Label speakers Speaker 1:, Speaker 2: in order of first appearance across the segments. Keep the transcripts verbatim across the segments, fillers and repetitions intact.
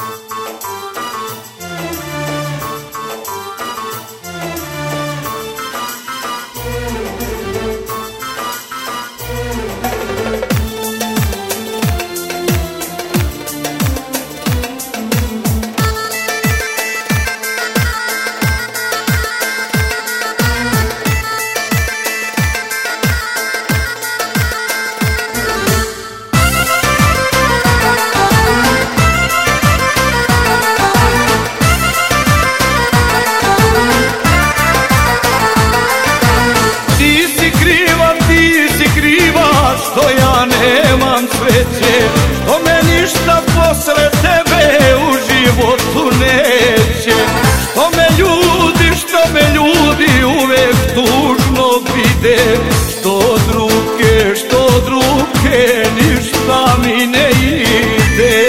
Speaker 1: Što ja nemam sreće, što me ništa posle tebe u životu neće. Što me ljudi, što me ljudi uvek tužno vide, što od ruke, što od ruke ništa mi ne ide.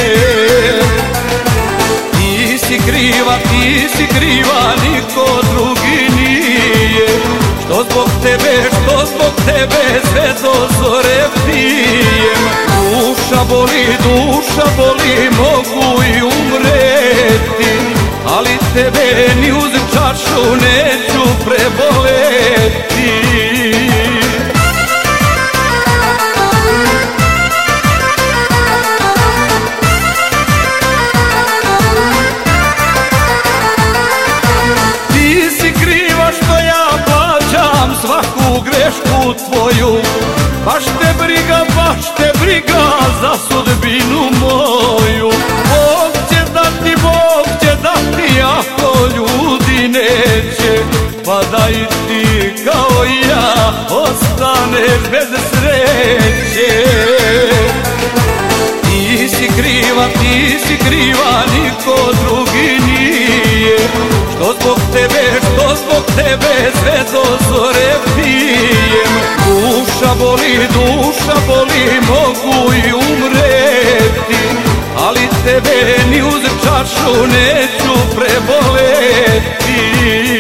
Speaker 1: Ti si kriva, ti si kriva, niko drugi nije. Što zbog tebe, što zbog tebe sve do zore pijem. Duša boli, duša boli, mogu i umreti, ali tebe ni uz čašu neću preboleti. Ti si kriva što ja plaćam svaku grešku tvoju. Baš te briga, baš te briga za sudbinu moju. Bog će dati, Bog će dati, ako ljudi neće, pa da i ti kao i ja ostaneš bez sreće. Ti si kriva, ti si kriva, niko drugi nije. Što zbog tebe, što zbog tebe sve do zore pijem. Duša boli, duša boli, mogu i umreti, ali tebe ni uz čašu neću preboleti.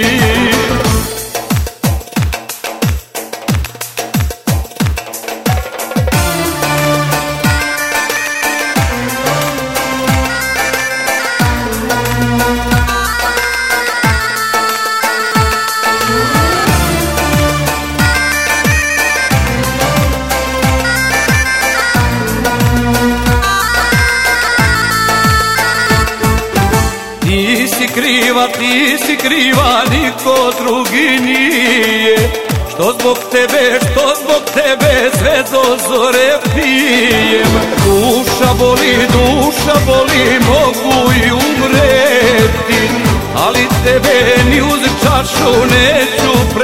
Speaker 1: Ti si kriva, ti si kriva, niko drugi nije. Što zbog tebe, što zbog tebe sve do zore pijem. Duša boli, duša boli, mogu i umreti, ali tebe ni uz čašu neću preboleti.